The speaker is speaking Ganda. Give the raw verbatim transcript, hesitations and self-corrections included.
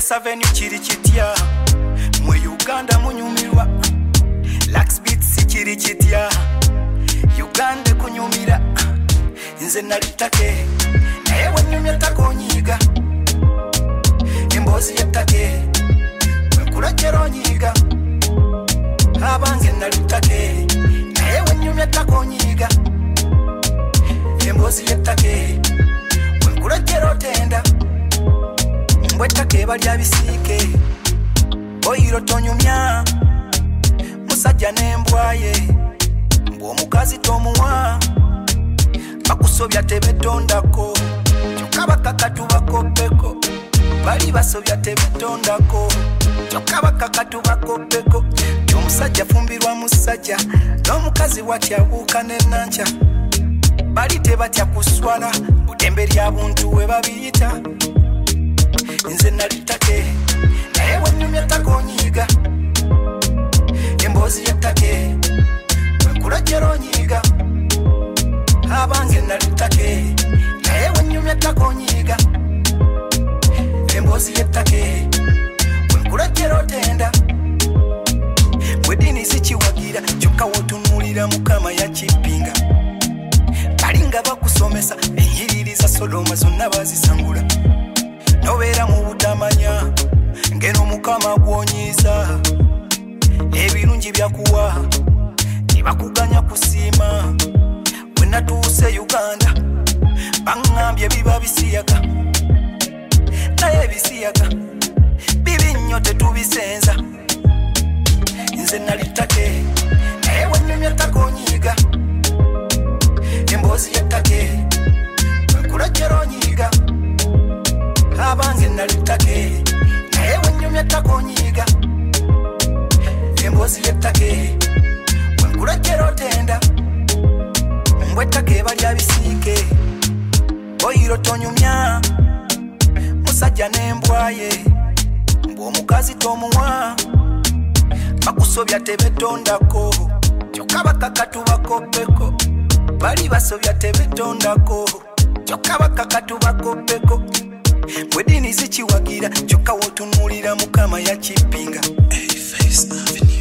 Express Avenue chiri chitya mwe Uganda munyumirwa Lax Beats chiri chitya Uganda kunyumira nze nalitake naye wanyumya takonyiga embozi yetake wenkulekera onyiga abange nalitake naye wanyumya takonyiga embozi yetake wenkulekera otenda mbwetake balya bisike oyiro tonyumya musajja n'embwaye ng'omukazi tomuwa bakusobya tebetondako kyokka bakakatu bakopeko bali basobya tebetondako kyokka bakakatu bakopeko omusajja fumbirwa musajja n'omukazi watyabuuka n'ennanca bali tebatya kuswala budembe lya buntu we babiyita nze nalitake naye wenyumya takonyiga embozi yettake wenkulekera onyiga abange nalitake naye wenyumya takonyiga embozi yettake wenkulekera otenda bwedini sikiwagira kyokka wotunuulira mukama yakipinga balinga bakusomesa enyiriri za Sodoma zonna bazisangula nobeera mu butamanya ngeno mukama gwonyiza ebirungi byakuwa tibakuganya kusiima wenatuuse Uganda baŋŋambye biba bisiyaga naye bisiyaga bibi nnyo tetubisenza nze nalitake naye wenyumya takonyiga embozi yettake wenkulekera onyiga abange nalitake naye wenyumya takonyiga embozi yettake wenkulekera otenda mbwetake balya bisike oyiro tonyumya musajja n'embwaye ng'omukazi tomuwa bakusobya tebetondako kyokka bakakatu bakopeko bali basobya tebetondako kyokka bakakatu bakopeko bwedini zikiwagira kyokka wotunuulira mukama yakipinga. Hey, Face Avenue.